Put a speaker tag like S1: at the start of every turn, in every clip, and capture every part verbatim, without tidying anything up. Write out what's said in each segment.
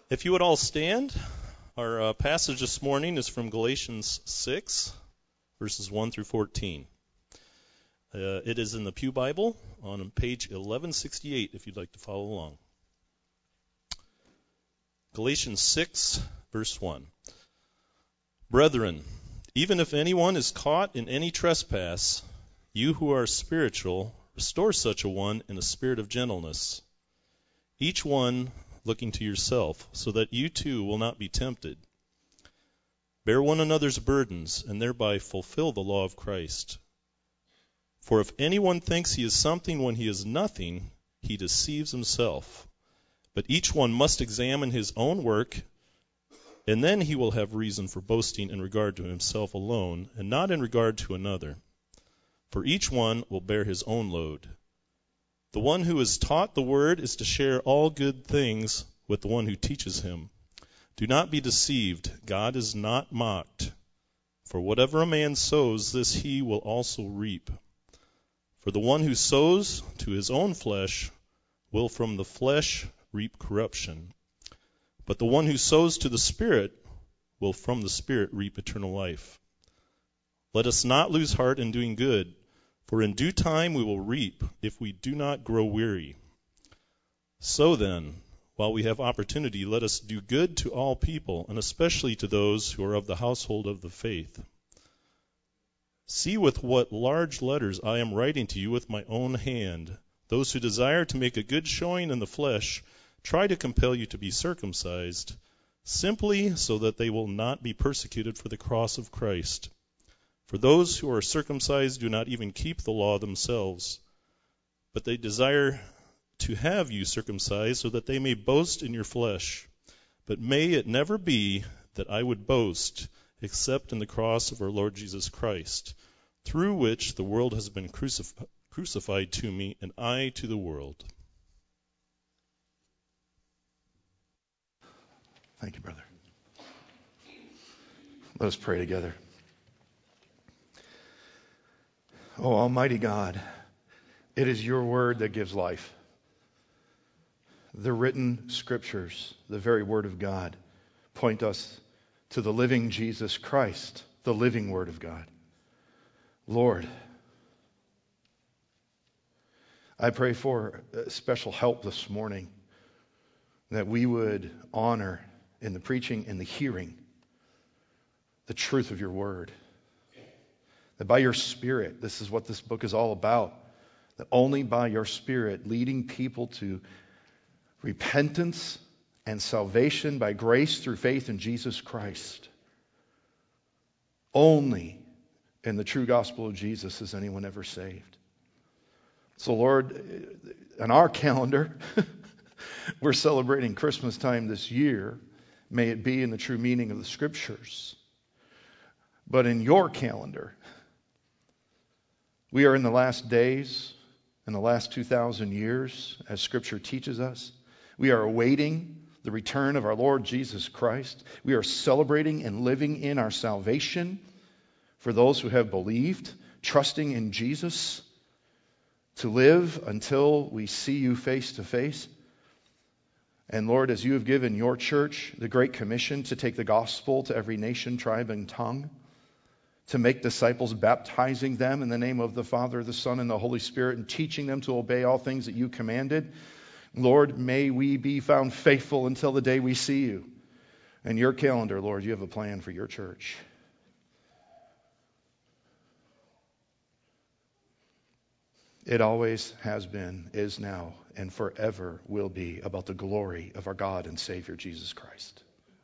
S1: If you would all stand, our uh, passage this morning is from Galatians six, verses one through fourteen. Uh, it is in the Pew Bible on page eleven sixty-eight, if you'd like to follow along. Galatians six, verse one. Brethren, even if anyone is caught in any trespass, you who are spiritual, restore such a one in a spirit of gentleness, each one looking to yourself, so that you too will not be tempted. Bear one another's burdens, and thereby fulfill the law of Christ. For if anyone thinks he is something when he is nothing, he deceives himself. But each one must examine his own work, and then he will have reason for boasting in regard to himself alone, and not in regard to another. For each one will bear his own load. The one who is taught the word is to share all good things with the one who teaches him. Do not be deceived. God is not mocked. For whatever a man sows, this he will also reap. For the one who sows to his own flesh will from the flesh reap corruption. But the one who sows to the Spirit will from the Spirit reap eternal life. Let us not lose heart in doing good, for in due time we will reap if we do not grow weary. So then, while we have opportunity, let us do good to all people, and especially to those who are of the household of the faith. See with what large letters I am writing to you with my own hand. Those who desire to make a good showing in the flesh try to compel you to be circumcised, simply so that they will not be persecuted for the cross of Christ. For those who are circumcised do not even keep the law themselves, but they desire to have you circumcised so that they may boast in your flesh. But may it never be that I would boast except in the cross of our Lord Jesus Christ, through which the world has been crucif- crucified to me, and I to the world.
S2: Thank you, brother. Let us pray together. Oh, Almighty God, it is your word that gives life. The written scriptures, the very word of God, point us to the living Jesus Christ, the living word of God. Lord, I pray for special help this morning, that we would honor in the preaching and the hearing the truth of your word. That by your Spirit, this is what this book is all about, that only by your Spirit leading people to repentance and salvation by grace through faith in Jesus Christ. Only in the true gospel of Jesus is anyone ever saved. So Lord, on our calendar, we're celebrating Christmas time this year. May it be in the true meaning of the Scriptures. But in your calendar, we are in the last days, in the last two thousand years, as Scripture teaches us. We are awaiting the return of our Lord Jesus Christ. We are celebrating and living in our salvation for those who have believed, trusting in Jesus to live until we see you face to face. And Lord, as you have given your church the Great Commission to take the gospel to every nation, tribe, and tongue, to make disciples, baptizing them in the name of the Father, the Son, and the Holy Spirit, and teaching them to obey all things that you commanded. Lord, may we be found faithful until the day we see you. In your calendar, Lord, you have a plan for your church. It always has been, is now, and forever will be about the glory of our God and Savior, Jesus Christ.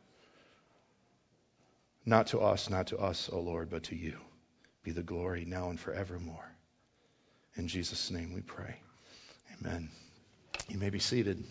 S2: Not to us, not to us, O Lord, but to you be the glory now and forevermore. In Jesus' name we pray. Amen. You may be seated.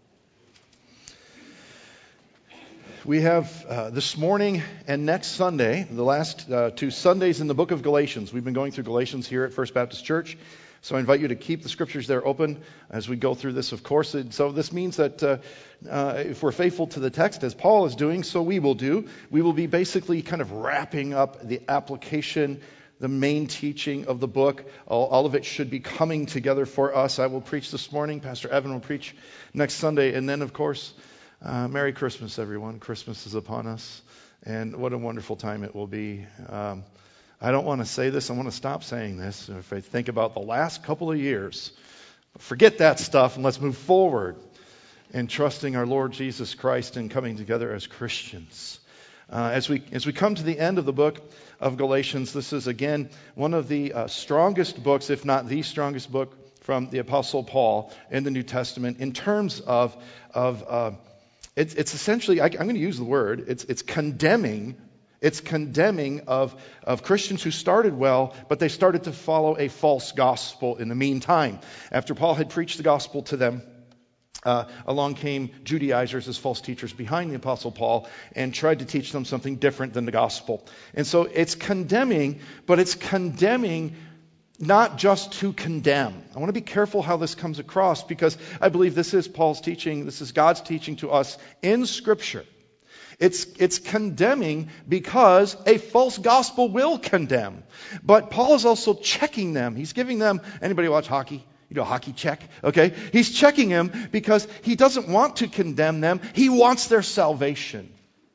S2: We have uh, this morning and next Sunday, the last uh, two Sundays in the book of Galatians. We've been going through Galatians here at First Baptist Church. So I invite you to keep the scriptures there open as we go through this, of course. And so this means that uh, uh, if we're faithful to the text, as Paul is doing, so we will do. We will be basically kind of wrapping up the application, the main teaching of the book. All, all of it should be coming together for us. I will preach this morning. Pastor Evan will preach next Sunday. And then, of course, Uh, Merry Christmas, everyone. Christmas is upon us, and what a wonderful time it will be. Um, I don't want to say this. I want to stop saying this. If I think about the last couple of years, forget that stuff and let's move forward in trusting our Lord Jesus Christ and coming together as Christians. Uh, as we as we come to the end of the book of Galatians, this is again one of the uh, strongest books, if not the strongest book, from the Apostle Paul in the New Testament in terms of of uh, it's, it's essentially, I, I'm going to use the word, it's it's condemning, it's condemning of of Christians who started well, but they started to follow a false gospel in the meantime. After Paul had preached the gospel to them, Uh, along came Judaizers as false teachers behind the Apostle Paul and tried to teach them something different than the gospel. And so it's condemning, but it's condemning not just to condemn. I want to be careful how this comes across, because I believe this is Paul's teaching, this is God's teaching to us in Scripture. It's, it's condemning because a false gospel will condemn. But Paul is also checking them. He's giving them, anybody watch hockey? You do a hockey check, okay? He's checking him because he doesn't want to condemn them. He wants their salvation.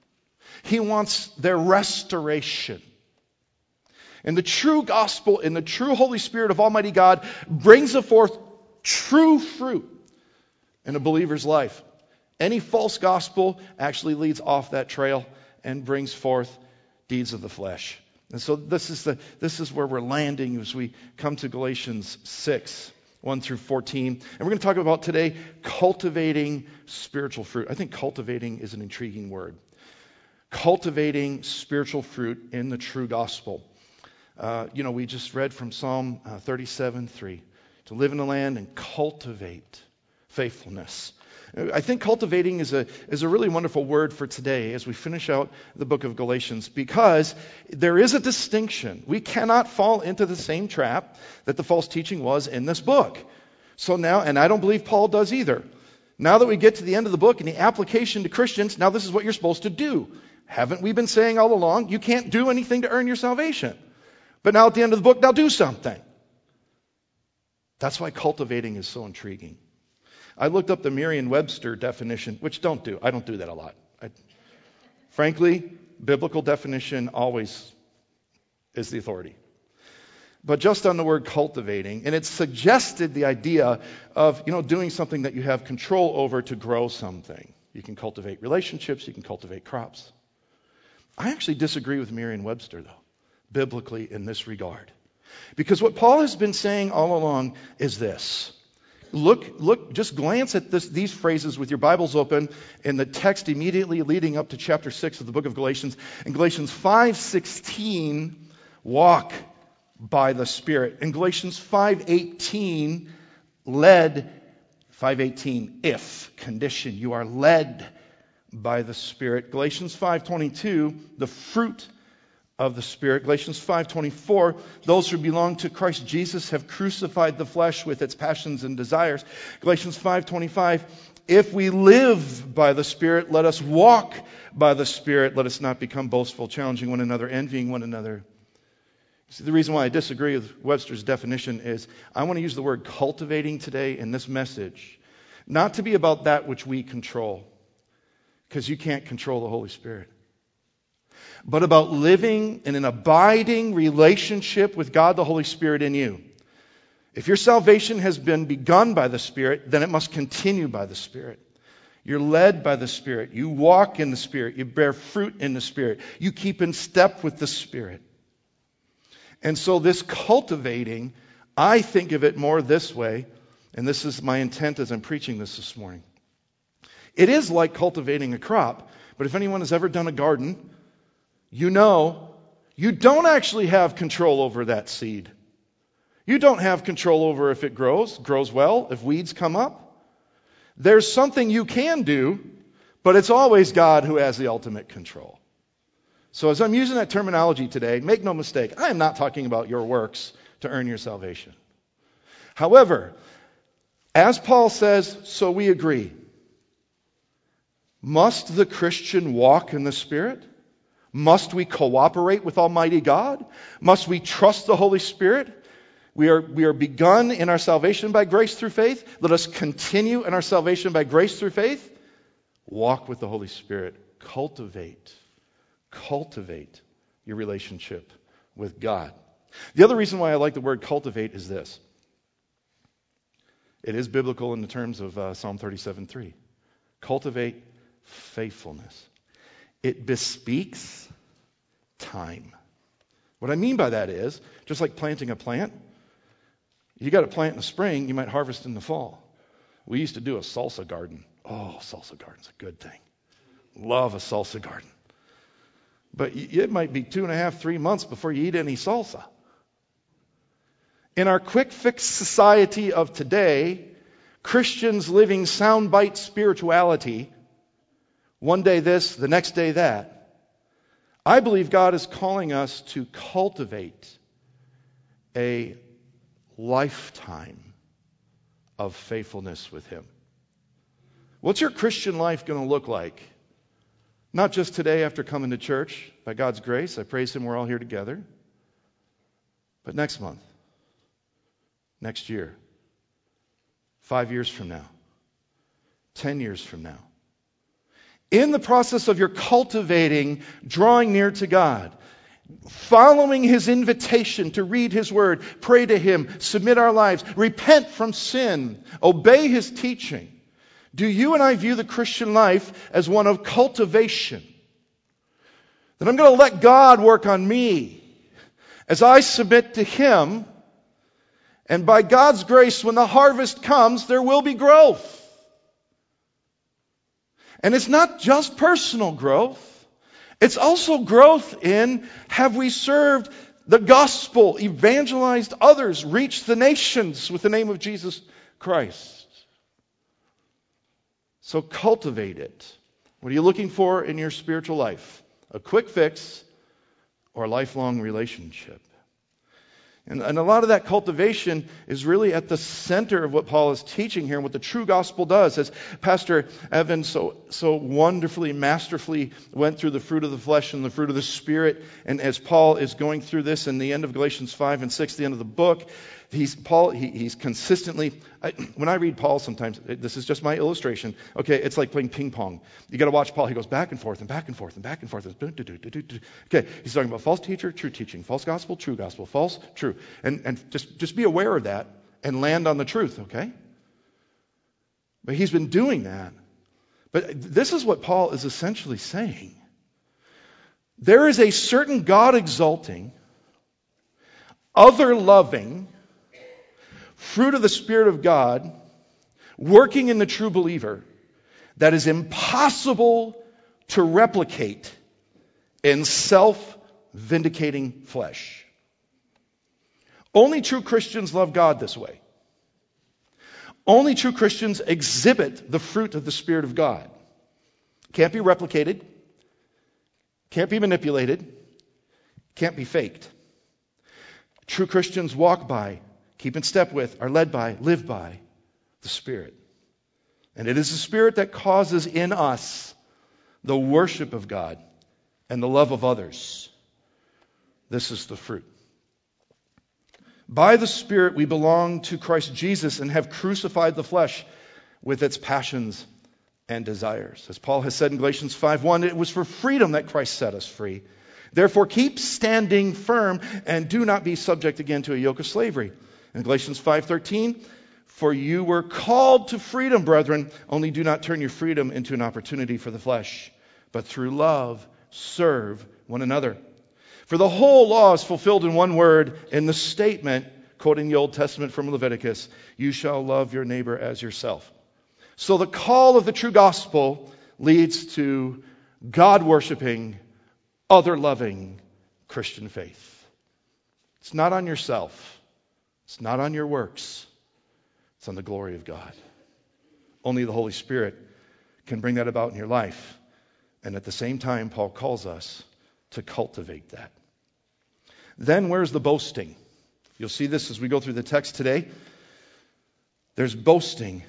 S2: He wants their restoration. And the true gospel and the true Holy Spirit of Almighty God brings forth true fruit in a believer's life. Any false gospel actually leads off that trail and brings forth deeds of the flesh. And so this is the this is where we're landing as we come to Galatians six. one through fourteen. And we're going to talk about today cultivating spiritual fruit. I think cultivating is an intriguing word. Cultivating spiritual fruit in the true gospel. Uh, you know, we just read from Psalm uh, thirty-seven three. To live in the land and cultivate faithfulness. I think cultivating is a is a really wonderful word for today as we finish out the book of Galatians, because there is a distinction. We cannot fall into the same trap that the false teaching was in this book. So now, and I don't believe Paul does either. Now that we get to the end of the book and the application to Christians, now this is what you're supposed to do. Haven't we been saying all along, you can't do anything to earn your salvation? But now at the end of the book, now do something. That's why cultivating is so intriguing. I looked up the Merriam-Webster definition, which don't do. I don't do that a lot. I, frankly, biblical definition always is the authority. But just on the word cultivating, and it suggested the idea of, you know, doing something that you have control over to grow something. You can cultivate relationships, you can cultivate crops. I actually disagree with Merriam-Webster, though, biblically in this regard. Because what Paul has been saying all along is this. Look, look, just glance at this, these phrases with your Bibles open in the text immediately leading up to chapter six of the book of Galatians. In Galatians five sixteen, walk by the Spirit. In Galatians five eighteen, led, five eighteen, if, condition, you are led by the Spirit. Galatians five twenty-two, the fruit of the Spirit. Galatians five twenty-four, those who belong to Christ Jesus have crucified the flesh with its passions and desires. Galatians five twenty-five, if we live by the Spirit, let us walk by the Spirit. Let us not become boastful, challenging one another, envying one another. See, the reason why I disagree with Webster's definition is I want to use the word cultivating today in this message, not to be about that which we control, because you can't control the Holy Spirit, but about living in an abiding relationship with God the Holy Spirit in you. If your salvation has been begun by the Spirit, then it must continue by the Spirit. You're led by the Spirit. You walk in the Spirit. You bear fruit in the Spirit. You keep in step with the Spirit. And so this cultivating, I think of it more this way, and this is my intent as I'm preaching this this morning. It is like cultivating a crop, but if anyone has ever done a garden, you know, you don't actually have control over that seed. You don't have control over if it grows, grows well, if weeds come up. There's something you can do, but it's always God who has the ultimate control. So as I'm using that terminology today, make no mistake, I am not talking about your works to earn your salvation. However, as Paul says, so we agree. Must the Christian walk in the Spirit? Must we cooperate with Almighty God? Must we trust the Holy Spirit? We are, we are begun in our salvation by grace through faith. Let us continue in our salvation by grace through faith. Walk with the Holy Spirit. Cultivate, cultivate your relationship with God. The other reason why I like the word cultivate is this. It is biblical in the terms of uh, Psalm thirty-seven three. Cultivate faithfulness. It bespeaks time. What I mean by that is, just like planting a plant, you got to plant in the spring, you might harvest in the fall. We used to do a salsa garden. Oh, salsa garden's a good thing. Love a salsa garden. But it might be two and a half, three months before you eat any salsa. In our quick fix society of today, Christians living soundbite spirituality, one day this, the next day that, I believe God is calling us to cultivate a lifetime of faithfulness with Him. What's your Christian life going to look like? Not just today after coming to church. By God's grace, I praise Him, we're all here together. But next month, next year, five years from now, ten years from now. In the process of your cultivating, drawing near to God, following His invitation to read His Word, pray to Him, submit our lives, repent from sin, obey His teaching, do you and I view the Christian life as one of cultivation? That I'm going to let God work on me as I submit to Him, and by God's grace, when the harvest comes, there will be growth. And it's not just personal growth. It's also growth in, have we served the gospel, evangelized others, reached the nations with the name of Jesus Christ? So cultivate it. What are you looking for in your spiritual life? A quick fix or a lifelong relationship? And, and a lot of that cultivation is really at the center of what Paul is teaching here and what the true gospel does. As Pastor Evan so, so wonderfully, masterfully went through the fruit of the flesh and the fruit of the Spirit, and as Paul is going through this in the end of Galatians five and six, the end of the book, he's Paul. He, he's consistently, I, when I read Paul sometimes, this is just my illustration, okay, it's like playing ping pong. You got to watch Paul. He goes back and forth and back and forth and back and forth. Okay, he's talking about false teacher, true teaching, false gospel, true gospel, false, true. And, and just, just be aware of that and land on the truth, okay? But he's been doing that. But this is what Paul is essentially saying. There is a certain God-exalting, other-loving fruit of the Spirit of God working in the true believer that is impossible to replicate in self-vindicating flesh. Only true Christians love God this way. Only true Christians exhibit the fruit of the Spirit of God. Can't be replicated. Can't be manipulated. Can't be faked. True Christians walk by, keep in step with, are led by, live by the Spirit. And it is the Spirit that causes in us the worship of God and the love of others. This is the fruit. By the Spirit we belong to Christ Jesus and have crucified the flesh with its passions and desires. As Paul has said in Galatians five one, it was for freedom that Christ set us free. Therefore keep standing firm and do not be subject again to a yoke of slavery. In Galatians five thirteen, for you were called to freedom, brethren, only do not turn your freedom into an opportunity for the flesh, but through love serve one another. For the whole law is fulfilled in one word, in the statement, quoting the Old Testament from Leviticus, you shall love your neighbor as yourself. So the call of the true gospel leads to God-worshiping, other-loving Christian faith. It's not on yourself. It's not on your works. It's on the glory of God. Only the Holy Spirit can bring that about in your life. And at the same time, Paul calls us to cultivate that. Then where's the boasting? You'll see this as we go through the text today. There's boasting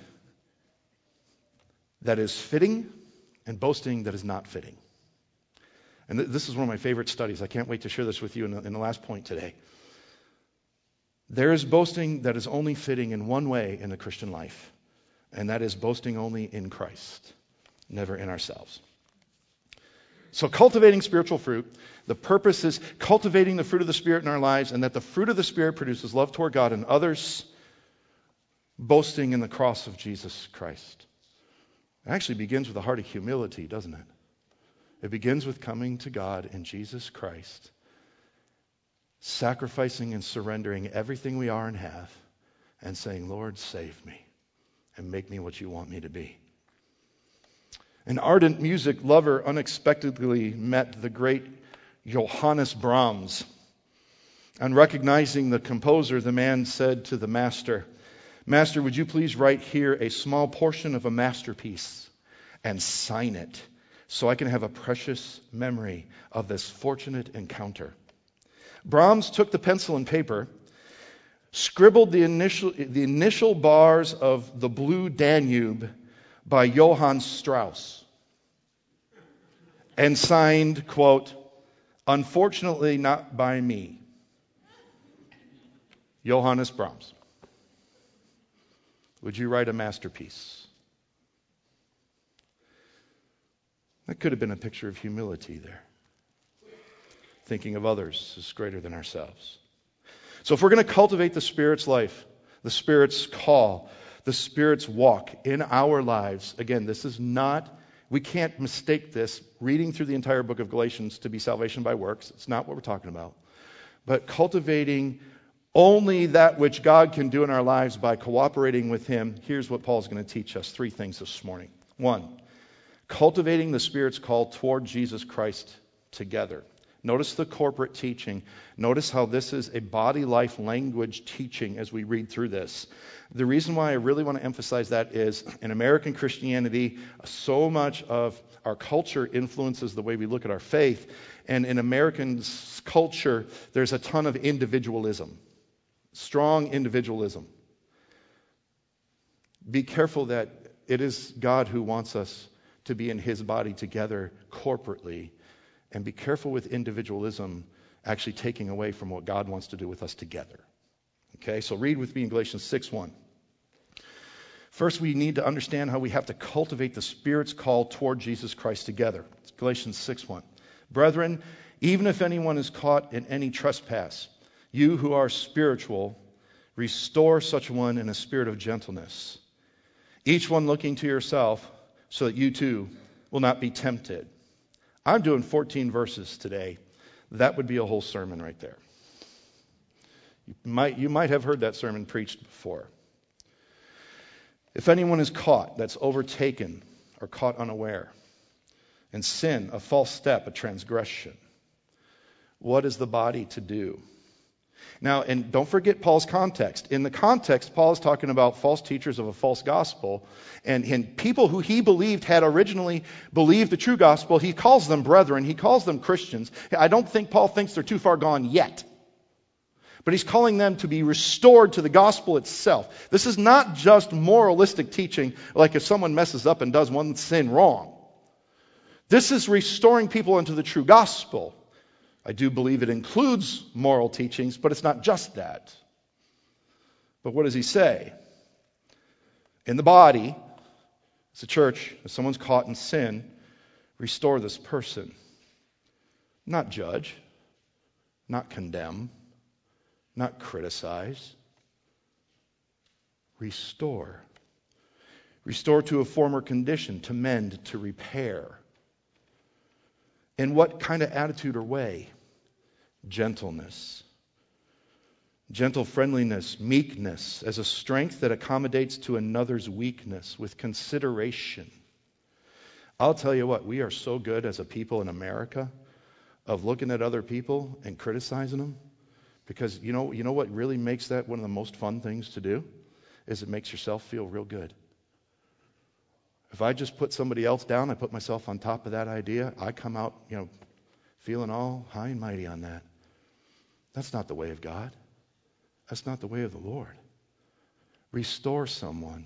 S2: that is fitting and boasting that is not fitting. And th- this is one of my favorite studies. I can't wait to share this with you in the, in the last point today. There is boasting that is only fitting in one way in the Christian life, and that is boasting only in Christ. never in ourselves. So cultivating spiritual fruit, the purpose is cultivating the fruit of the Spirit in our lives, and that the fruit of the Spirit produces love toward God and others, boasting in the cross of Jesus Christ. It actually begins with a heart of humility, doesn't it? It begins with coming to God in Jesus Christ, sacrificing and surrendering everything we are and have, and saying, Lord, save me and make me what you want me to be. An ardent music lover unexpectedly met the great Johannes Brahms. On recognizing the composer, the man said to the master, Master, would you please write here a small portion of a masterpiece and sign it so I can have a precious memory of this fortunate encounter? Brahms took the pencil and paper, scribbled the initial, the initial bars of The Blue Danube by Johann Strauss, and signed, quote, unfortunately not by me, Johannes Brahms. Would you write a masterpiece? That could have been a picture of humility there. Thinking of others as greater than ourselves. So if we're going to cultivate the Spirit's life, the Spirit's call, the Spirit's walk in our lives, again, this is not, we can't mistake this, reading through the entire book of Galatians to be salvation by works. It's not what we're talking about. But cultivating only that which God can do in our lives by cooperating with Him. Here's what Paul's going to teach us. Three things this morning. One, cultivating the Spirit's call toward Jesus Christ together. Notice the corporate teaching. Notice how this is a body life language teaching as we read through this. The reason why I really want to emphasize that is in American Christianity, so much of our culture influences the way we look at our faith. And in American culture, there's a ton of individualism. Strong individualism. Be careful that it is God who wants us to be in His body together corporately. And be careful with individualism actually taking away from what God wants to do with us together. Okay, so read with me in Galatians six one. First, we need to understand how we have to cultivate the Spirit's call toward Jesus Christ together. It's Galatians six one. Brethren, even if anyone is caught in any trespass, you who are spiritual, restore such one in a spirit of gentleness. Each one looking to yourself so that you too will not be tempted. I'm doing fourteen verses today. That would be a whole sermon right there. You might, you might have heard that sermon preached before. If anyone is caught, that's overtaken or caught unaware, and sin, a false step, a transgression, what is the body to do? Now, and don't forget Paul's context. In the context, Paul is talking about false teachers of a false gospel. And, and people who he believed had originally believed the true gospel, he calls them brethren. He calls them Christians. I don't think Paul thinks they're too far gone yet. But he's calling them to be restored to the gospel itself. This is not just moralistic teaching, like if someone messes up and does one sin wrong. This is restoring people into the true gospel. I do believe it includes moral teachings, but it's not just that. But what does he say? In the body, as a church, if someone's caught in sin, restore this person. Not judge, not condemn, not criticize. Restore. Restore to a former condition, to mend, to repair. In what kind of attitude or way? Gentleness. Gentle friendliness, meekness, as a strength that accommodates to another's weakness with consideration. I'll tell you what, we are so good as a people in America of looking at other people and criticizing them. Because you know, you know what really makes that one of the most fun things to do? Is it makes yourself feel real good. If I just put somebody else down, I put myself on top of that idea, I come out, you know, feeling all high and mighty on that. That's not the way of God. That's not the way of the Lord. Restore someone.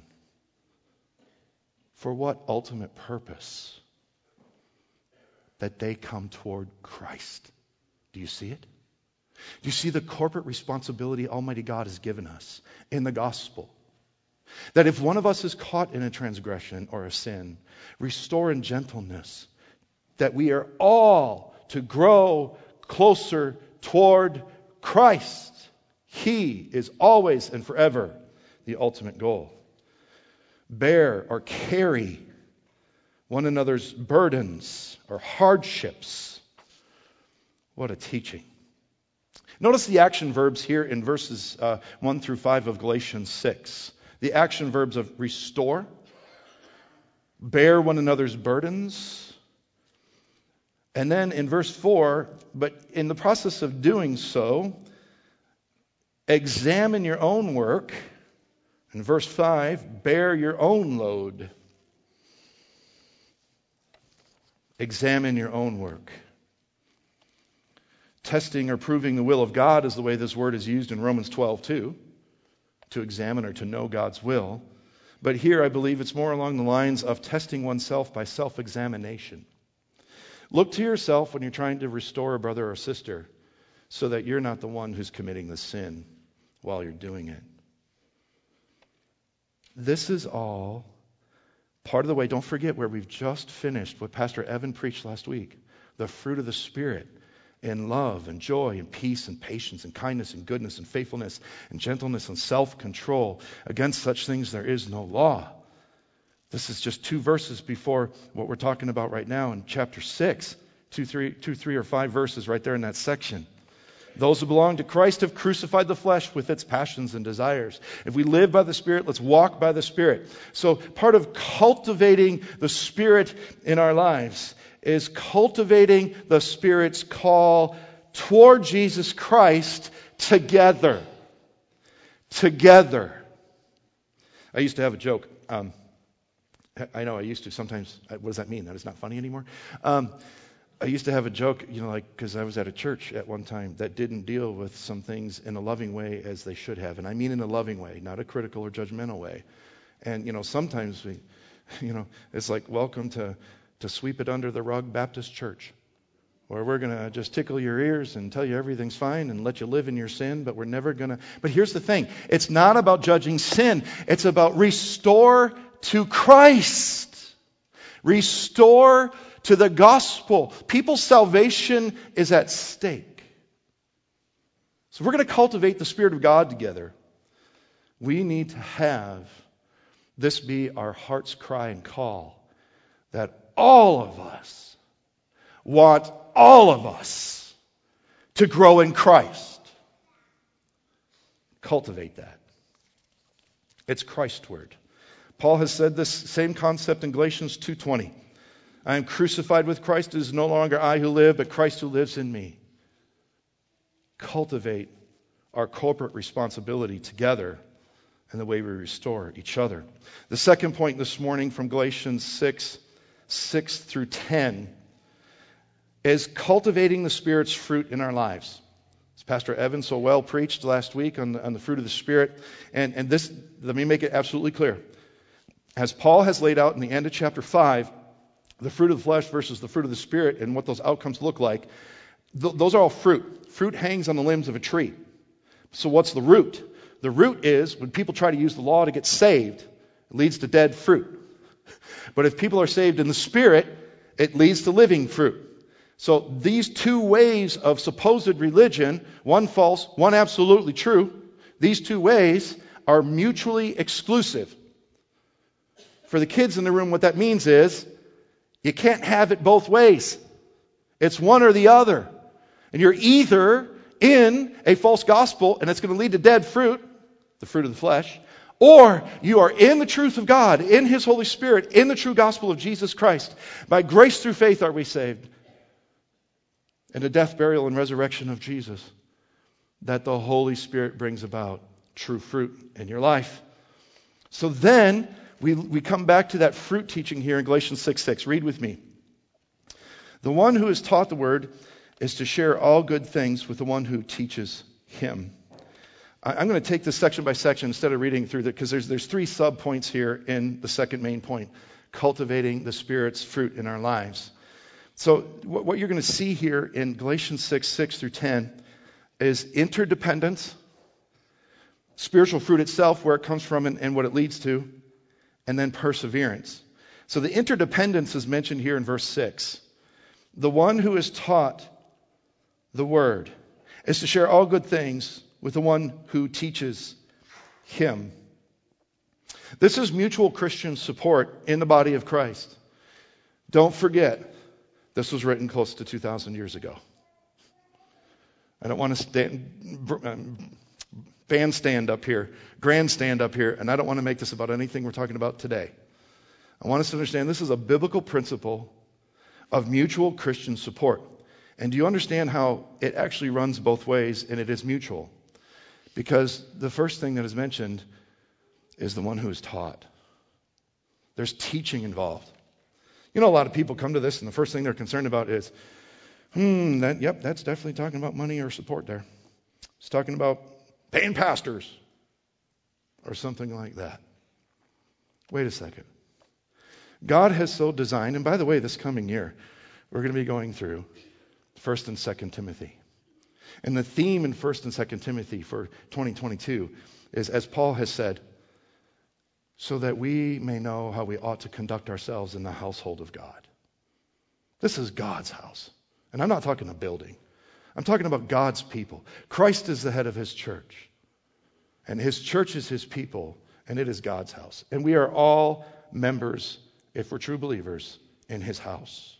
S2: For what ultimate purpose? That they come toward Christ. Do you see it? Do you see the corporate responsibility Almighty God has given us in the gospel? That if one of us is caught in a transgression or a sin, restore in gentleness. That we are all to grow closer toward Christ. He is always and forever the ultimate goal. Bear or carry one another's burdens or hardships. What a teaching. Notice the action verbs here in verses uh, one through five of Galatians six. The action verbs of restore, bear one another's burdens, and then in verse four, but in the process of doing so, examine your own work. In verse five, bear your own load. Examine your own work. Testing or proving the will of God is the way this word is used in Romans twelve two, to examine or to know God's will. But here I believe it's more along the lines of testing oneself by self-examination. Look to yourself when you're trying to restore a brother or sister so that you're not the one who's committing the sin while you're doing it. This is all part of the way. Don't forget where we've just finished what Pastor Evan preached last week. The fruit of the Spirit in love and joy and peace and patience and kindness and goodness and faithfulness and gentleness and self-control. Against such things there is no law. This is just two verses before what we're talking about right now in chapter six. Two, three, two, three or five verses right there in that section. Those who belong to Christ have crucified the flesh with its passions and desires. If we live by the Spirit, let's walk by the Spirit. So part of cultivating the Spirit in our lives is cultivating the Spirit's call toward Jesus Christ together. Together. I used to have a joke. Um, I know I used to. Sometimes, what does that mean? That is not funny anymore? Um, I used to have a joke, you know, like, because I was at a church at one time that didn't deal with some things in a loving way as they should have. And I mean in a loving way, not a critical or judgmental way. And, you know, sometimes we, you know, it's like, welcome to, to Sweep It Under the Rug Baptist Church, where we're going to just tickle your ears and tell you everything's fine and let you live in your sin, but we're never going to. But here's the thing. It's not about judging sin. It's about restore to Christ. Restore to the gospel. People's salvation is at stake. So if we're going to cultivate the Spirit of God together, we need to have this be our heart's cry and call, that all of us want all of us to grow in Christ. Cultivate that. It's Christ's word. Paul has said this same concept in Galatians two twenty. I am crucified with Christ. It is no longer I who live, but Christ who lives in me. Cultivate our corporate responsibility together in the way we restore each other. The second point this morning from Galatians six, six through ten is cultivating the Spirit's fruit in our lives. As Pastor Evan so well preached last week on the, on the fruit of the Spirit. And, and this, let me make it absolutely clear. As Paul has laid out in the end of chapter five, the fruit of the flesh versus the fruit of the Spirit and what those outcomes look like, th- those are all fruit. Fruit hangs on the limbs of a tree. So what's the root? The root is when people try to use the law to get saved, it leads to dead fruit. But if people are saved in the Spirit, it leads to living fruit. So these two ways of supposed religion, one false, one absolutely true, these two ways are mutually exclusive. For the kids in the room, what that means is you can't have it both ways. It's one or the other. And you're either in a false gospel, and it's going to lead to dead fruit, the fruit of the flesh, or you are in the truth of God, in His Holy Spirit, in the true gospel of Jesus Christ. By grace through faith are we saved. And the death, burial, and resurrection of Jesus, that the Holy Spirit brings about true fruit in your life. So then, we, we come back to that fruit teaching here in Galatians six six. Read with me. The one who is taught the word is to share all good things with the one who teaches him. I, I'm going to take this section by section instead of reading through it, because there's, there's three sub-points here in the second main point. Cultivating the Spirit's fruit in our lives. So what, what you're going to see here in Galatians six six through ten is interdependence, spiritual fruit itself, where it comes from and, and what it leads to, and then perseverance. So the interdependence is mentioned here in verse six. The one who is taught the word is to share all good things with the one who teaches him. This is mutual Christian support in the body of Christ. Don't forget, this was written close to two thousand years ago. I don't want to stand, bandstand up here, grandstand up here, and I don't want to make this about anything we're talking about today. I want us to understand this is a biblical principle of mutual Christian support. And do you understand how it actually runs both ways, and it is mutual? Because the first thing that is mentioned is the one who is taught. There's teaching involved. You know, a lot of people come to this, and the first thing they're concerned about is, hmm, that, yep, that's definitely talking about money or support there. It's talking about paying pastors or something like that. Wait a second. God has so designed, and by the way, this coming year, we're going to be going through First and Second Timothy. And the theme in First and Second Timothy for twenty twenty-two is, as Paul has said, so that we may know how we ought to conduct ourselves in the household of God. This is God's house. And I'm not talking a building. I'm talking about God's people. Christ is the head of his church. And his church is his people. And it is God's house. And we are all members, if we're true believers, in his house.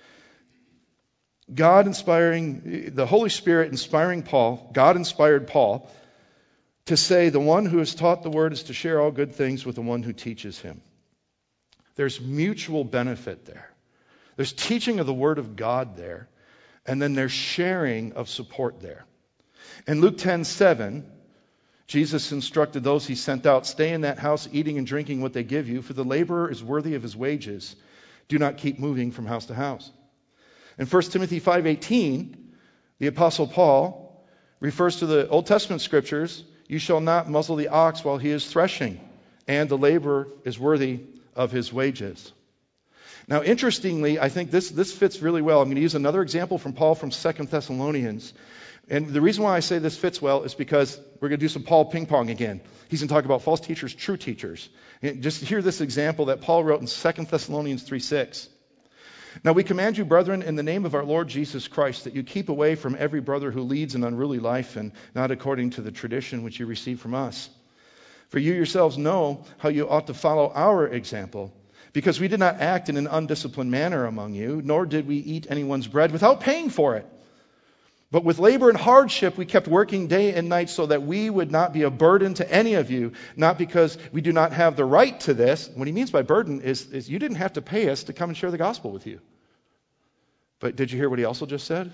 S2: God inspiring, the Holy Spirit inspiring Paul, God inspired Paul to say the one who has taught the word is to share all good things with the one who teaches him. There's mutual benefit there. There's teaching of the word of God there. And then there's sharing of support there. In Luke ten seven, Jesus instructed those he sent out, stay in that house eating and drinking what they give you, for the laborer is worthy of his wages. Do not keep moving from house to house. In First Timothy five eighteen, the Apostle Paul refers to the Old Testament scriptures, you shall not muzzle the ox while he is threshing, and the laborer is worthy of his wages. Now, interestingly, I think this, this fits really well. I'm going to use another example from Paul from Second Thessalonians. And the reason why I say this fits well is because we're going to do some Paul ping pong again. He's going to talk about false teachers, true teachers. And just hear this example that Paul wrote in Second Thessalonians three six. Now we command you, brethren, in the name of our Lord Jesus Christ, that you keep away from every brother who leads an unruly life and not according to the tradition which you received from us. For you yourselves know how you ought to follow our example, because we did not act in an undisciplined manner among you, nor did we eat anyone's bread without paying for it. But with labor and hardship we kept working day and night so that we would not be a burden to any of you, not because we do not have the right to this. What he means by burden is, is you didn't have to pay us to come and share the gospel with you. But did you hear what he also just said?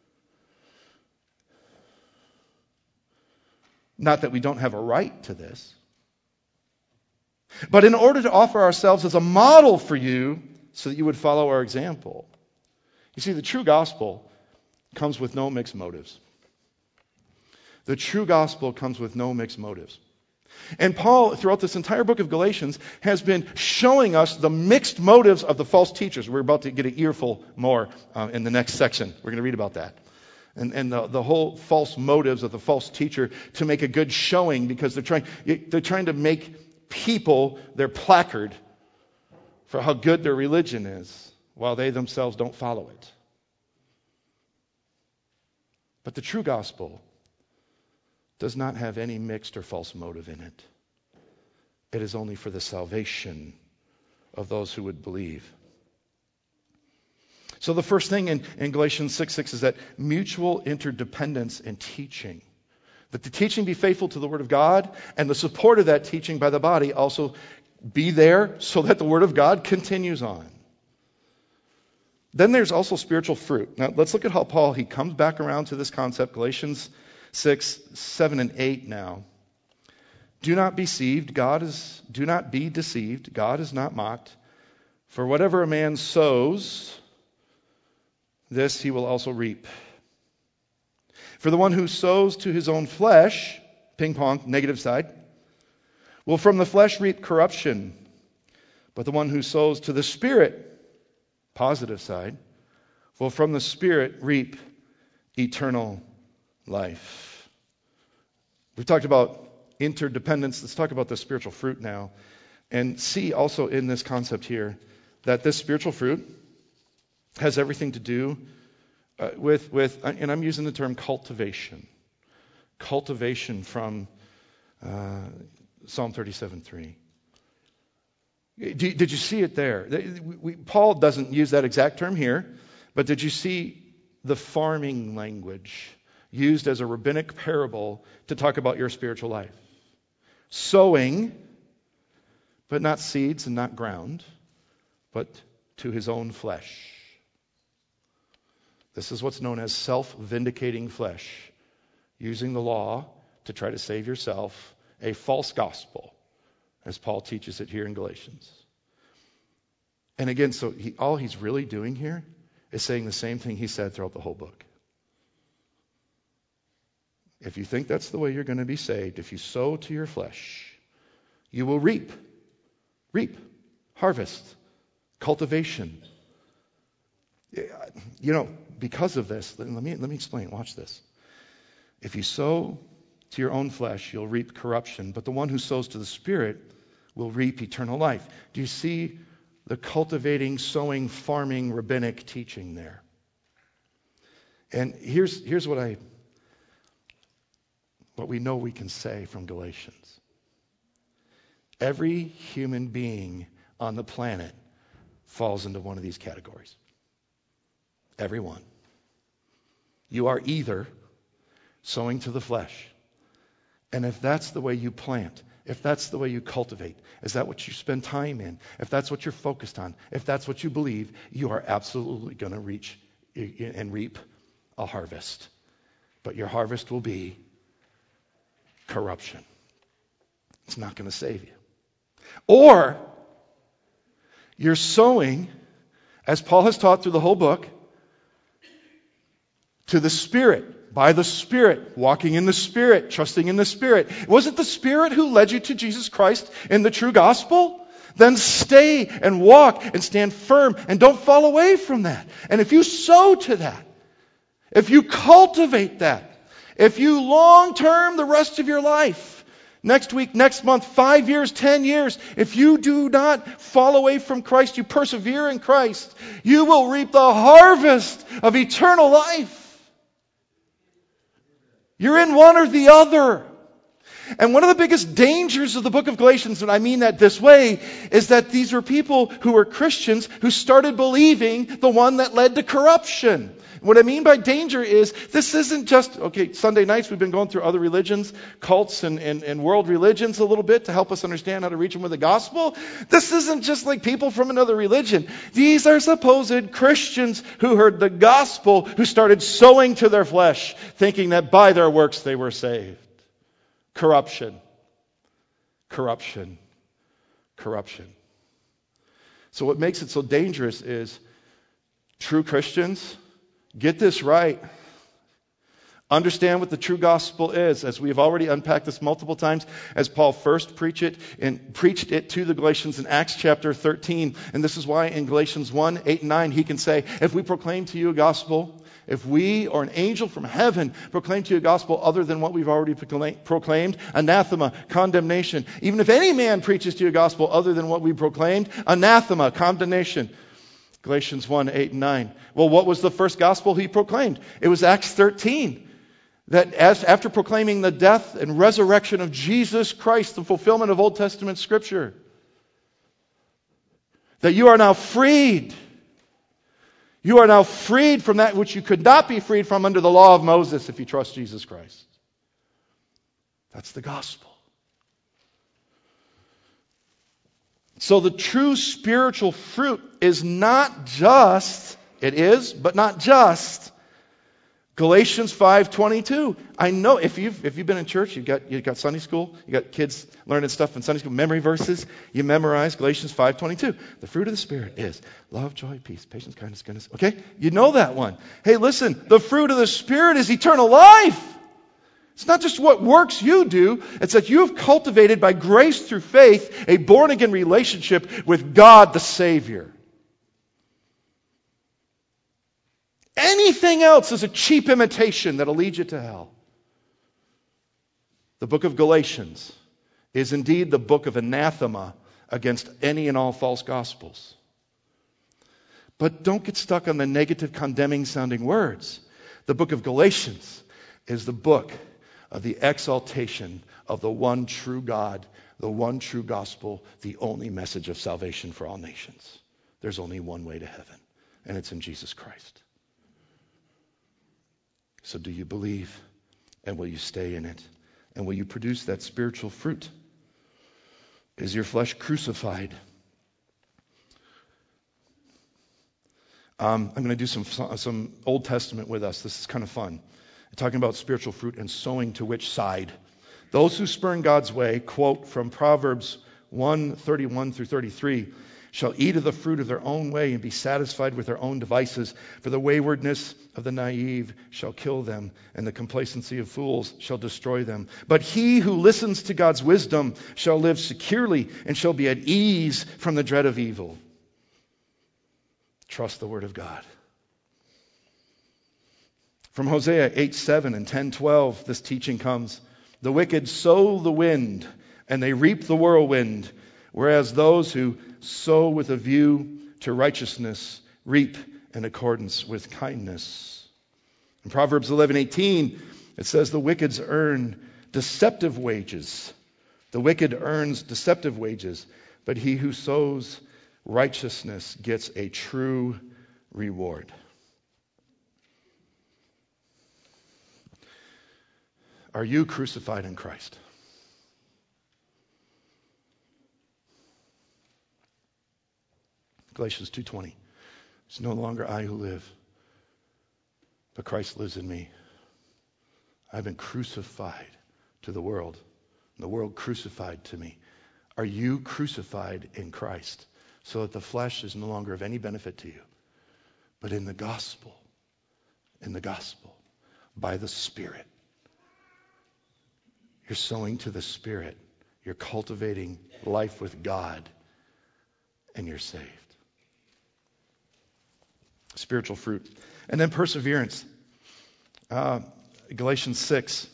S2: Not that we don't have a right to this, but in order to offer ourselves as a model for you so that you would follow our example. You see, the true gospel comes with no mixed motives. The true gospel comes with no mixed motives. And Paul, throughout this entire book of Galatians, has been showing us the mixed motives of the false teachers. We're about to get an earful more uh, in the next section. We're going to read about that. And, and the, the whole false motives of the false teacher to make a good showing, because they're trying, they're trying to make people their placard for how good their religion is, while they themselves don't follow it. But the true gospel does not have any mixed or false motive in it. It is only for the salvation of those who would believe. So the first thing in, in Galatians six six is that mutual interdependence in teaching. That the teaching be faithful to the Word of God, and the support of that teaching by the body also be there so that the Word of God continues on. Then there's also spiritual fruit. Now let's look at how Paul, he comes back around to this concept, Galatians six, seven, and eight now. Do not be deceived, God is do not be deceived, God is not mocked. For whatever a man sows, this he will also reap. For the one who sows to his own flesh, ping pong, negative side, will from the flesh reap corruption. But the one who sows to the Spirit, positive side, will from the Spirit reap eternal life. We've talked about interdependence. Let's talk about the spiritual fruit now. And see also in this concept here that this spiritual fruit has everything to do uh, with, with, and I'm using the term cultivation. Cultivation from uh, Psalm thirty-seven three. Did you see it there? We, we, Paul doesn't use that exact term here, but did you see the farming language used as a rabbinic parable to talk about your spiritual life? Sowing, but not seeds and not ground, but to his own flesh. This is what's known as self-vindicating flesh. Using the law to try to save yourself, a false gospel, as Paul teaches it here in Galatians. And again, so he, all he's really doing here is saying the same thing he said throughout the whole book. If you think that's the way you're going to be saved, if you sow to your flesh, you will reap. Reap. Harvest. Cultivation. You know, because of this, let me, let me explain. Watch this. If you sow to your own flesh, you'll reap corruption. But the one who sows to the Spirit will reap eternal life. Do you see the cultivating, sowing, farming, rabbinic teaching there? And here's, here's what I, what we know we can say from Galatians. Every human being on the planet falls into one of these categories. Everyone. You are either sowing to the flesh. And if that's the way you plant, if that's the way you cultivate, is that what you spend time in, if that's what you're focused on, if that's what you believe, you are absolutely going to reach and reap a harvest. But your harvest will be corruption. It's not going to save you. Or you're sowing, as Paul has taught through the whole book, to the Spirit. By the Spirit, walking in the Spirit, trusting in the Spirit. Was it the Spirit who led you to Jesus Christ in the true gospel? Then stay and walk and stand firm and don't fall away from that. And if you sow to that, if you cultivate that, if you long term the rest of your life, next week, next month, five years, ten years, if you do not fall away from Christ, you persevere in Christ, you will reap the harvest of eternal life. You're in one or the other. And one of the biggest dangers of the book of Galatians, and I mean that this way, is that these were people who were Christians who started believing the one that led to corruption. What I mean by danger is this isn't just, okay, Sunday nights we've been going through other religions, cults and, and, and world religions a little bit to help us understand how to reach them with the gospel. This isn't just like people from another religion. These are supposed Christians who heard the gospel, who started sowing to their flesh, thinking that by their works they were saved. Corruption. Corruption. Corruption. So what makes it so dangerous is true Christians, get this right. Understand what the true gospel is, as we have already unpacked this multiple times, as Paul first preached it and preached it to the Galatians in Acts chapter thirteen. And this is why in Galatians one, eight and nine, he can say, if we proclaim to you a gospel, if we or an angel from heaven proclaim to you a gospel other than what we've already proclaimed, anathema, condemnation. Even if any man preaches to you a gospel other than what we proclaimed, anathema, condemnation. Galatians one, eight and nine. Well, what was the first gospel he proclaimed? It was Acts thirteen. That as, after proclaiming the death and resurrection of Jesus Christ, the fulfillment of Old Testament Scripture, that you are now freed. You are now freed from that which you could not be freed from under the law of Moses if you trust Jesus Christ. That's the gospel. So the true spiritual fruit is not just, it is, but not just Galatians five twenty-two. I know if you've if you've been in church, you've got you've got Sunday school, you got kids learning stuff in Sunday school, memory verses. You memorize Galatians five twenty-two. The fruit of the Spirit is love, joy, peace, patience, kindness, goodness. Okay, you know that one. Hey, listen, the fruit of the Spirit is eternal life. It's not just what works you do. It's that you have cultivated by grace through faith a born again relationship with God the Savior. Anything else is a cheap imitation that'll lead you to hell. The book of Galatians is indeed the book of anathema against any and all false gospels. But don't get stuck on the negative, condemning sounding words. The book of Galatians is the book of the exaltation of the one true God, the one true gospel, the only message of salvation for all nations. There's only one way to heaven, and it's in Jesus Christ. So do you believe, and will you stay in it? And will you produce that spiritual fruit? Is your flesh crucified? Um, I'm going to do some some Old Testament with us. This is kind of fun. Talking about spiritual fruit and sowing to which side. Those who spurn God's way, quote from Proverbs one thirty-one through thirty-three, shall eat of the fruit of their own way and be satisfied with their own devices. For the waywardness of the naive shall kill them, and the complacency of fools shall destroy them. But he who listens to God's wisdom shall live securely and shall be at ease from the dread of evil. Trust the word of God. From Hosea eight seven and ten twelve, this teaching comes. The wicked sow the wind, and they reap the whirlwind, whereas those who sow with a view to righteousness reap in accordance with kindness. In Proverbs eleven eighteen, it says the wicked earn deceptive wages. The wicked earns deceptive wages, but he who sows righteousness gets a true reward. Are you crucified in Christ? Galatians two twenty. It's no longer I who live, but Christ lives in me. I've been crucified to the world, and the world crucified to me. Are you crucified in Christ so that the flesh is no longer of any benefit to you, but in the gospel, in the gospel, by the Spirit? You're sowing to the Spirit. You're cultivating life with God, and you're saved. Spiritual fruit. And then perseverance. Uh, Galatians six,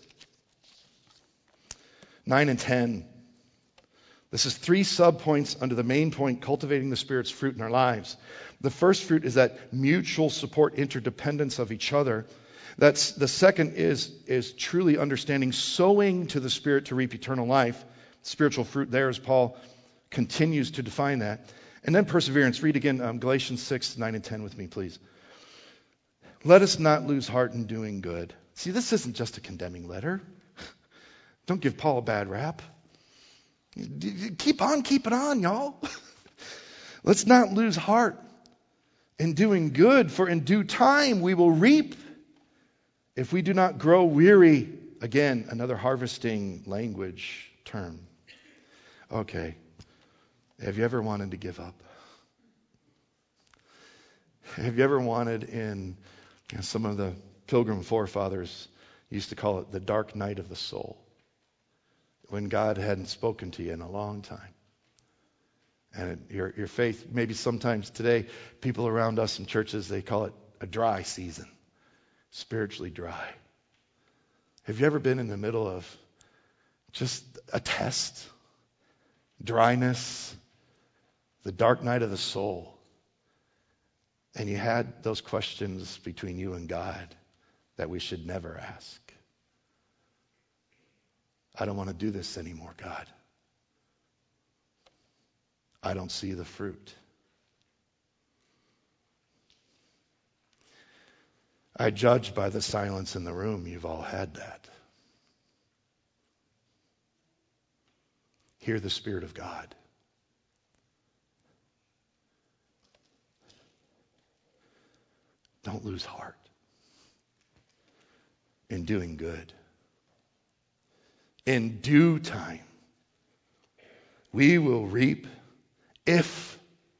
S2: nine and ten. This is three subpoints under the main point, cultivating the Spirit's fruit in our lives. The first fruit is that mutual support, interdependence of each other. That's the second is, is truly understanding sowing to the Spirit to reap eternal life. Spiritual fruit there, as Paul continues to define that. And then perseverance. Read again um, Galatians six, nine and ten with me, please. Let us not lose heart in doing good. See, this isn't just a condemning letter. Don't give Paul a bad rap. Keep on keeping on, y'all. Let's not lose heart in doing good, for in due time we will reap if we do not grow weary. Again, another harvesting language term. Okay. Have you ever wanted to give up? Have you ever wanted in you know, some of the Pilgrim forefathers used to call it the dark night of the soul, when God hadn't spoken to you in a long time? And it, your, your faith, maybe sometimes today, people around us in churches, they call it a dry season, spiritually dry. Have you ever been in the middle of just a test, dryness, the dark night of the soul, and you had those questions between you and God that we should never ask? I don't want to do this anymore, God. I don't see the fruit. I judge by the silence in the room. You've all had that. Hear the Spirit of God. Don't lose heart in doing good. In due time, we will reap if,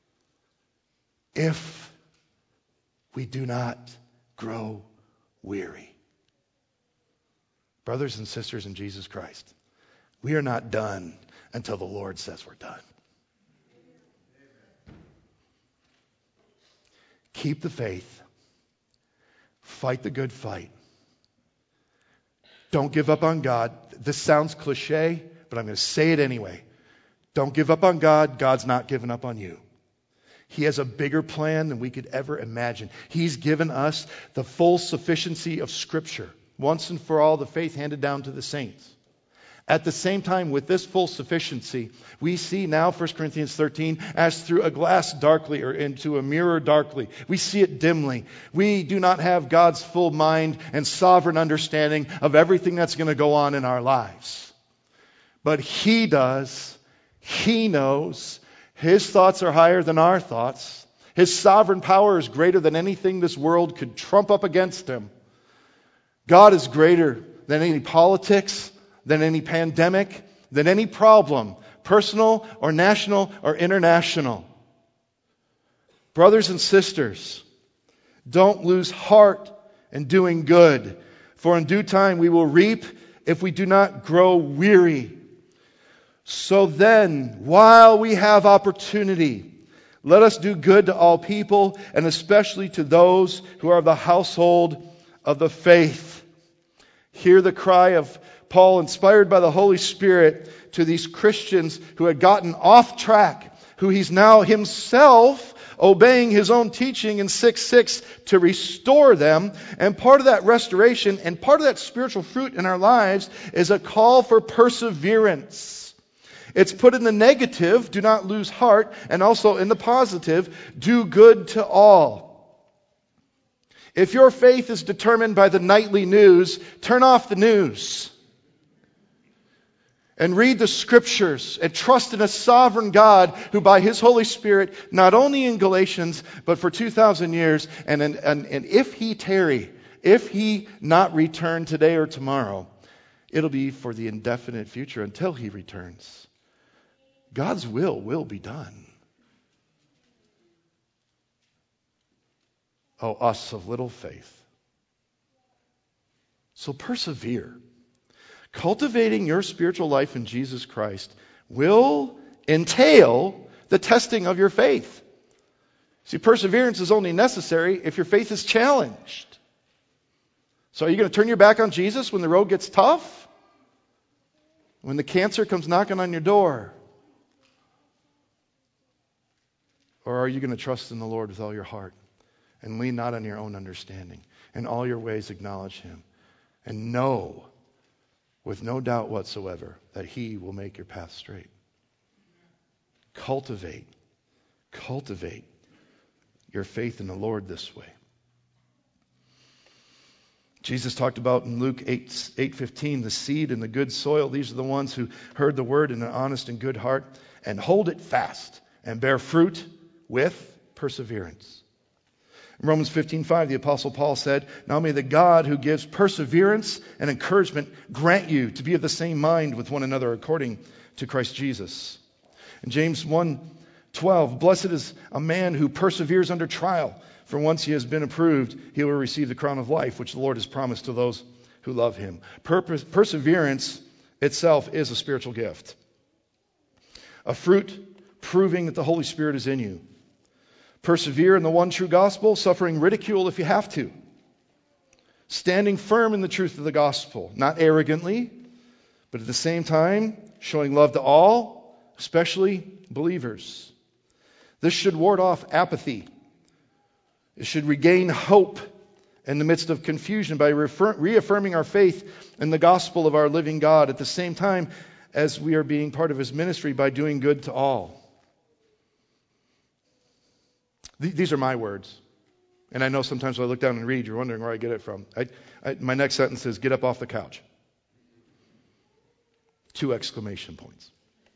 S2: if we do not grow weary. Brothers and sisters in Jesus Christ, we are not done until the Lord says we're done. Keep the faith. Fight the good fight. Don't give up on God. This sounds cliche, but I'm going to say it anyway. Don't give up on God. God's not giving up on you. He has a bigger plan than we could ever imagine. He's given us the full sufficiency of Scripture, once and for all, the faith handed down to the saints. At the same time, with this full sufficiency, we see now First Corinthians thirteen as through a glass darkly, or into a mirror darkly. We see it dimly. We do not have God's full mind and sovereign understanding of everything that's going to go on in our lives. But He does. He knows. His thoughts are higher than our thoughts. His sovereign power is greater than anything this world could trump up against Him. God is greater than any politics, than any pandemic, than any problem, personal or national or international. Brothers and sisters, don't lose heart in doing good, for in due time we will reap if we do not grow weary. So then, while we have opportunity, let us do good to all people, and especially to those who are of the household of the faith. Hear the cry of Paul, inspired by the Holy Spirit, to these Christians who had gotten off track, who he's now himself obeying his own teaching in six six to restore them. And part of that restoration and part of that spiritual fruit in our lives is a call for perseverance. It's put in the negative, do not lose heart, and also in the positive, do good to all. If your faith is determined by the nightly news, turn off the news and read the Scriptures and trust in a sovereign God who by His Holy Spirit, not only in Galatians, but for two thousand years, and, and, and if He tarry, if He not return today or tomorrow, it'll be for the indefinite future until He returns. God's will will be done. Oh, us of little faith. So persevere. Cultivating your spiritual life in Jesus Christ will entail the testing of your faith. See, perseverance is only necessary if your faith is challenged. So are you going to turn your back on Jesus when the road gets tough? When the cancer comes knocking on your door? Or are you going to trust in the Lord with all your heart and lean not on your own understanding? In all your ways acknowledge Him and know with no doubt whatsoever that He will make your path straight. Cultivate, cultivate your faith in the Lord this way. Jesus talked about in Luke eight fifteen, the seed and the good soil. These are the ones who heard the word in an honest and good heart and hold it fast and bear fruit with perseverance. In Romans fifteen five, the Apostle Paul said, now may the God who gives perseverance and encouragement grant you to be of the same mind with one another according to Christ Jesus. In James one twelve, blessed is a man who perseveres under trial, for once he has been approved, he will receive the crown of life, which the Lord has promised to those who love Him. Purpose, perseverance itself is a spiritual gift. A fruit proving that the Holy Spirit is in you. Persevere in the one true gospel, suffering ridicule if you have to. Standing firm in the truth of the gospel, not arrogantly, but at the same time showing love to all, especially believers. This should ward off apathy. It should regain hope in the midst of confusion by reaffirm, reaffirming our faith in the gospel of our living God at the same time as we are being part of His ministry by doing good to all. These are my words. And I know sometimes when I look down and read, you're wondering where I get it from. I, I, my next sentence is, get up off the couch. Two exclamation points.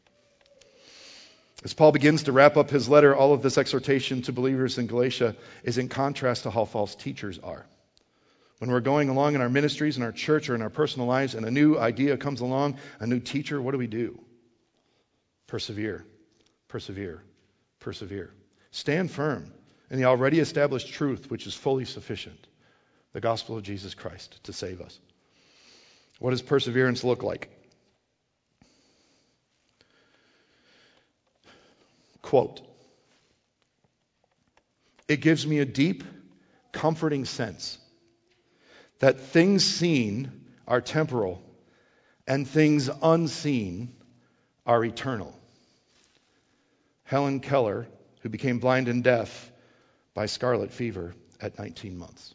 S2: As Paul begins to wrap up his letter, all of this exhortation to believers in Galatia is in contrast to how false teachers are. When we're going along in our ministries, in our church, or in our personal lives, and a new idea comes along, a new teacher, what do we do? Persevere, persevere, persevere. Stand firm in the already established truth, which is fully sufficient, the gospel of Jesus Christ to save us. What does perseverance look like? Quote, it gives me a deep, comforting sense that things seen are temporal, and things unseen are eternal. Helen Keller, who became blind and deaf by scarlet fever at nineteen months.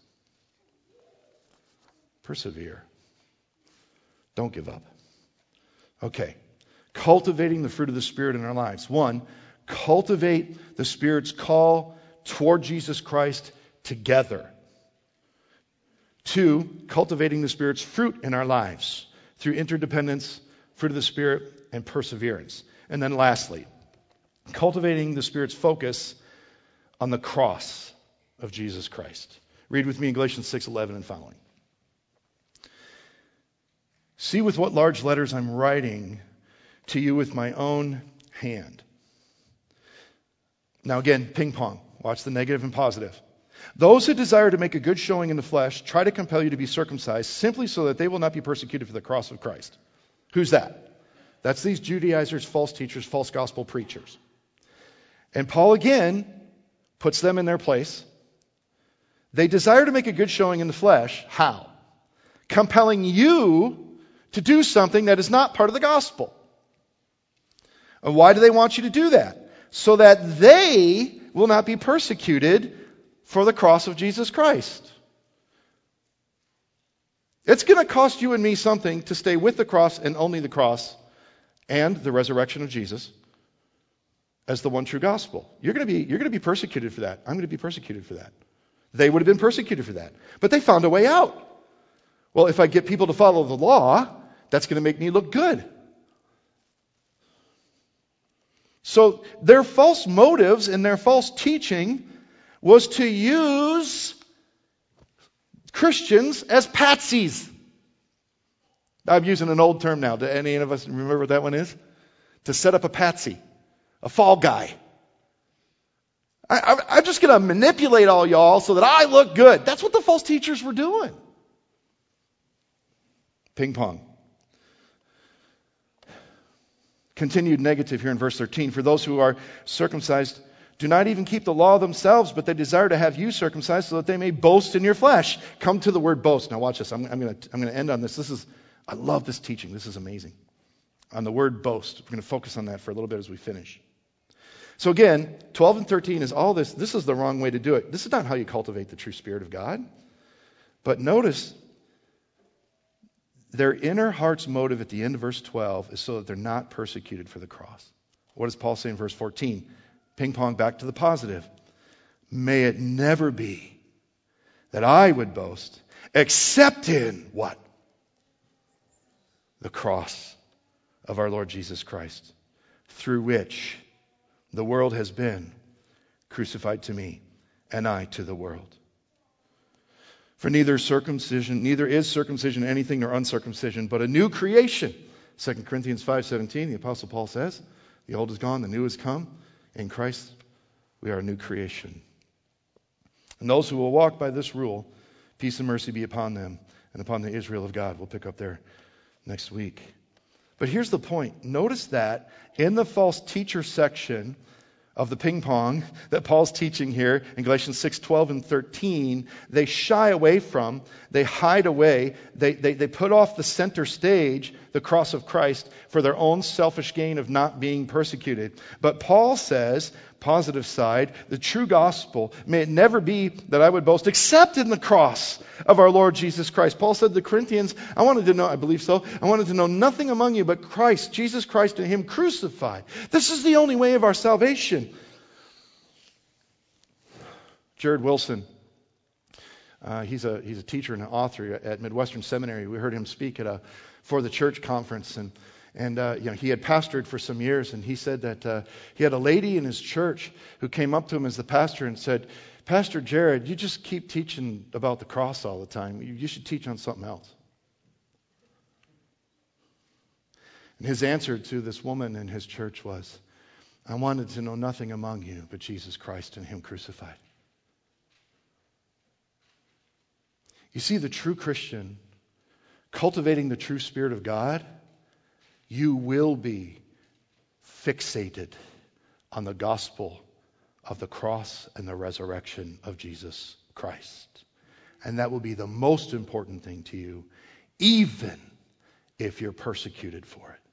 S2: Persevere. Don't give up. Okay. Cultivating the fruit of the Spirit in our lives. One, cultivate the Spirit's call toward Jesus Christ together. Two, cultivating the Spirit's fruit in our lives through interdependence, fruit of the Spirit, and perseverance. And then lastly, cultivating the Spirit's focus on the cross of Jesus Christ. Read with me in Galatians six eleven and following. See with what large letters I'm writing to you with my own hand. Now again, ping pong. Watch the negative and positive. Those who desire to make a good showing in the flesh try to compel you to be circumcised simply so that they will not be persecuted for the cross of Christ. Who's that? That's these Judaizers, false teachers, false gospel preachers. And Paul again puts them in their place. They desire to make a good showing in the flesh. How? Compelling you to do something that is not part of the gospel. And why do they want you to do that? So that they will not be persecuted for the cross of Jesus Christ. It's going to cost you and me something to stay with the cross and only the cross and the resurrection of Jesus as the one true gospel. You're going to be, you're going to be persecuted for that. I'm going to be persecuted for that. They would have been persecuted for that. But they found a way out. Well, if I get people to follow the law, that's going to make me look good. So their false motives and their false teaching was to use Christians as patsies. I'm using an old term now. Do any of us remember what that one is? To set up a patsy, a fall guy. I, I, I'm just going to manipulate all y'all so that I look good. That's what the false teachers were doing. Ping pong. Continued negative here in verse thirteen. For those who are circumcised do not even keep the law themselves, but they desire to have you circumcised so that they may boast in your flesh. Come to the word boast. Now watch this. I'm, I'm going to I'm going to end on this. This is I love this teaching. This is amazing. On the word boast. We're going to focus on that for a little bit as we finish. So again, twelve and thirteen is all this. This is the wrong way to do it. This is not how you cultivate the true Spirit of God. But notice, their inner heart's motive at the end of verse twelve is so that they're not persecuted for the cross. What does Paul say in verse fourteen? Ping pong back to the positive. May it never be that I would boast except in what? The cross of our Lord Jesus Christ, through which the world has been crucified to me and I to the world. For neither circumcision, neither is circumcision anything nor uncircumcision, but a new creation. Second Corinthians five seventeen, the Apostle Paul says, the old is gone, the new has come. In Christ, we are a new creation. And those who will walk by this rule, peace and mercy be upon them and upon the Israel of God. We'll pick up there next week. But here's the point. Notice that in the false teacher section of the ping pong that Paul's teaching here in Galatians six, twelve, and thirteen, they shy away from, they hide away, they, they, they put off the center stage, the cross of Christ, for their own selfish gain of not being persecuted. But Paul says, positive side, the true gospel, may it never be that I would boast except in the cross of our Lord Jesus Christ. Paul said to the Corinthians, I wanted to know, I believe so, I wanted to know nothing among you but Christ, Jesus Christ and Him crucified. This is the only way of our salvation. Jared Wilson, uh, he's a he's a teacher and an author at Midwestern Seminary. We heard him speak at a For the Church conference, and and uh, you know he had pastored for some years, and he said that uh, he had a lady in his church who came up to him as the pastor and said, Pastor Jared, you just keep teaching about the cross all the time. You, you should teach on something else. And his answer to this woman in his church was, I wanted to know nothing among you but Jesus Christ and Him crucified. You see, the true Christian, cultivating the true Spirit of God, you will be fixated on the gospel of the cross and the resurrection of Jesus Christ. And that will be the most important thing to you, even if you're persecuted for it.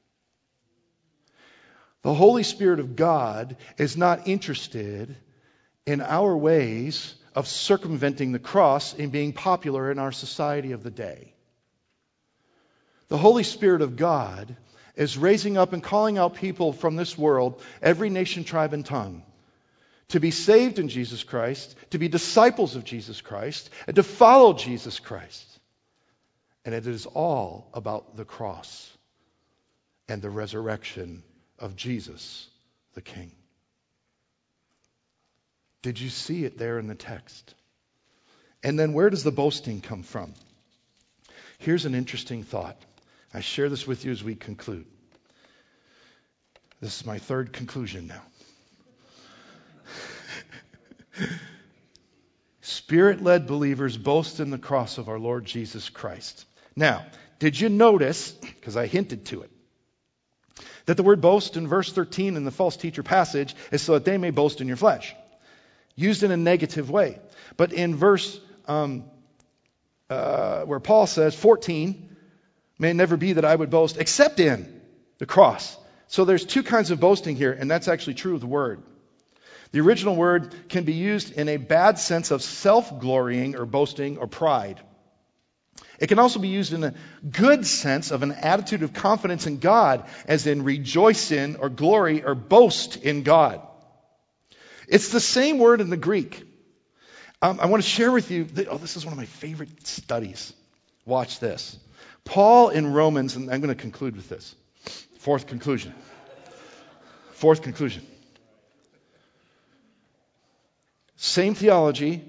S2: The Holy Spirit of God is not interested in our ways of circumventing the cross and being popular in our society of the day. The Holy Spirit of God is raising up and calling out people from this world, every nation, tribe, and tongue, to be saved in Jesus Christ, to be disciples of Jesus Christ, and to follow Jesus Christ. And it is all about the cross and the resurrection of Jesus, the King. Did you see it there in the text? And then where does the boasting come from? Here's an interesting thought. I share this with you as we conclude. This is my third conclusion now. Spirit-led believers boast in the cross of our Lord Jesus Christ. Now, did you notice, because I hinted to it, that the word boast in verse thirteen in the false teacher passage is so that they may boast in your flesh, used in a negative way. But in verse um, uh, where Paul says, fourteen, may it never be that I would boast except in the cross. So there's two kinds of boasting here, and that's actually true of the word. The original word can be used in a bad sense of self-glorying or boasting or pride. It can also be used in a good sense of an attitude of confidence in God, as in rejoice in or glory or boast in God. It's the same word in the Greek. Um, I want to share with you, that, oh, this is one of my favorite studies. Watch this. Paul in Romans, and I'm going to conclude with this. Fourth conclusion. Fourth conclusion. Same theology,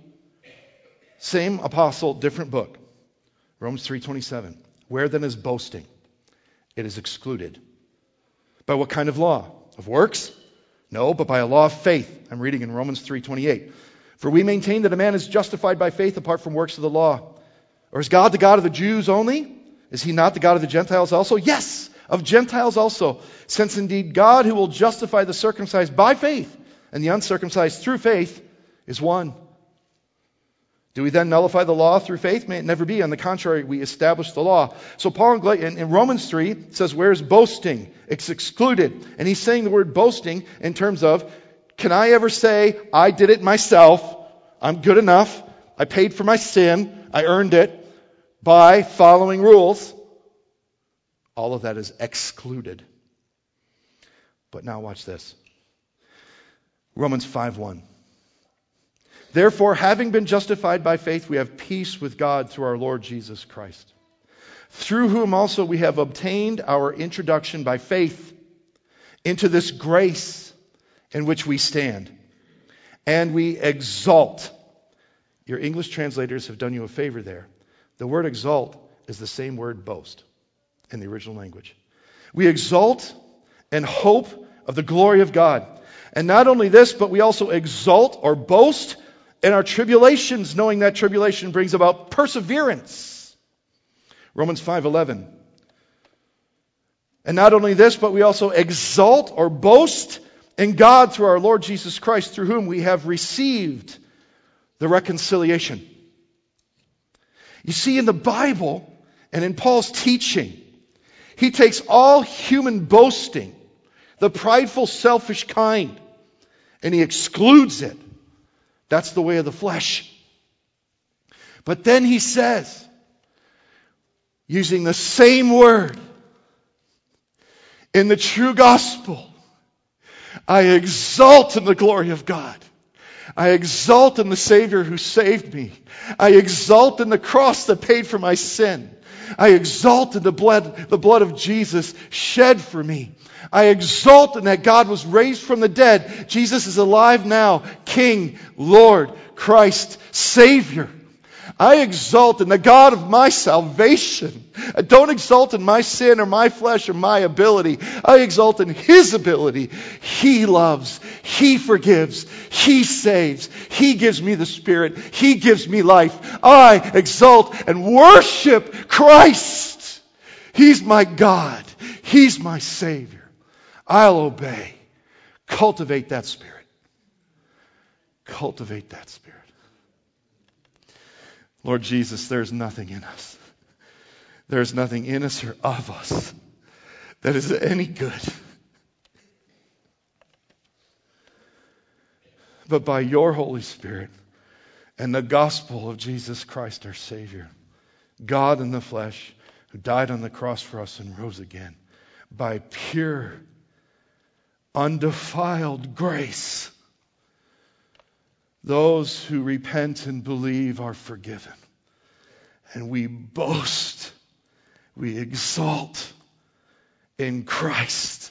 S2: same apostle, different book. Romans three twenty-seven. Where then is boasting? It is excluded. By what kind of law? Of works? No, but by a law of faith. I'm reading in Romans three twenty-eight. For we maintain that a man is justified by faith apart from works of the law. Or is God the God of the Jews only? Is he not the God of the Gentiles also? Yes, of Gentiles also. Since indeed God, who will justify the circumcised by faith and the uncircumcised through faith, is one. Do we then nullify the law through faith? May it never be. On the contrary, we establish the law. So Paul in, Gal- in, in Romans three says, where's boasting? It's excluded. And he's saying the word boasting in terms of, can I ever say, I did it myself, I'm good enough, I paid for my sin, I earned it by following rules? All of that is excluded. But now watch this. Romans five one. Therefore, having been justified by faith, we have peace with God through our Lord Jesus Christ, through whom also we have obtained our introduction by faith into this grace in which we stand. And we exalt. Your English translators have done you a favor there. The word exalt is the same word boast in the original language. We exalt and hope of the glory of God. And not only this, but we also exalt or boast in our tribulations, knowing that tribulation brings about perseverance. Romans five eleven. And not only this, but we also exalt or boast in God through our Lord Jesus Christ, through whom we have received the reconciliation. You see, in the Bible and in Paul's teaching, he takes all human boasting, the prideful, selfish kind, and he excludes it. That's the way of the flesh. But then he says, using the same word, in the true gospel, I exalt in the glory of God. I exalt in the Savior who saved me. I exalt in the cross that paid for my sin. I exalt in the blood, the blood of Jesus shed for me. I exalt in that God was raised from the dead. Jesus is alive now. King, Lord, Christ, Savior. I exalt in the God of my salvation. I don't exalt in my sin or my flesh or my ability. I exalt in His ability. He loves. He forgives. He saves. He gives me the Spirit. He gives me life. I exalt and worship Christ. He's my God. He's my Savior. I'll obey. Cultivate that spirit. Cultivate that spirit. Lord Jesus, there's nothing in us There's nothing in us or of us that is any good. But by your Holy Spirit and the gospel of Jesus Christ our Savior, God in the flesh, who died on the cross for us and rose again, by pure, undefiled grace, those who repent and believe are forgiven. And we boast, we exalt in Christ